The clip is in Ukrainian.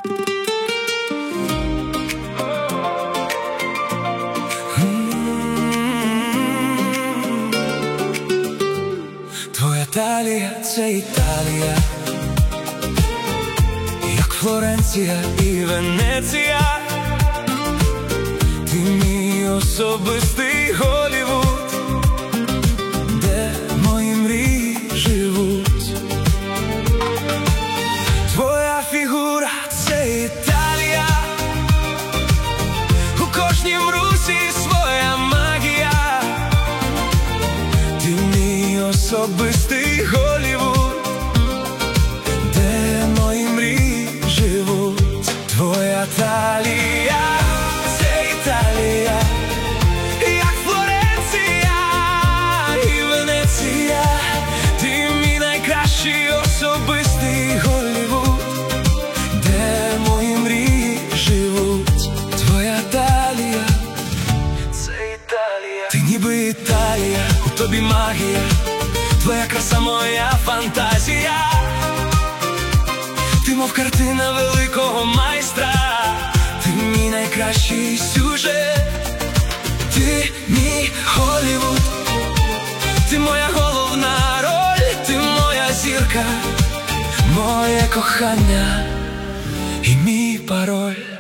Твоя Італія – це Італія, як Флоренція і Венеція. Ти мій особистий Голлівуд, де мої мрії живуть. Твоя фігура – це Італія, у кожнім русі своя магія. Ти мій особистий Голлівуд, де мої мрії живуть. Твоя Італія – це Італія, як Флоренція і Венеція. Ти мій найкращий особистий Голлівуд, де мої мрії живуть. Твоя Італія – це Італія. Ти ніби Італія, у тобі магія, твоя краса – моя фантазія. Ти мов картина великого майстра, ти мій найкращий сюжет. Ти мій Голлівуд, ти моя головна роль, ти моя зірка, моє кохання і мій пароль.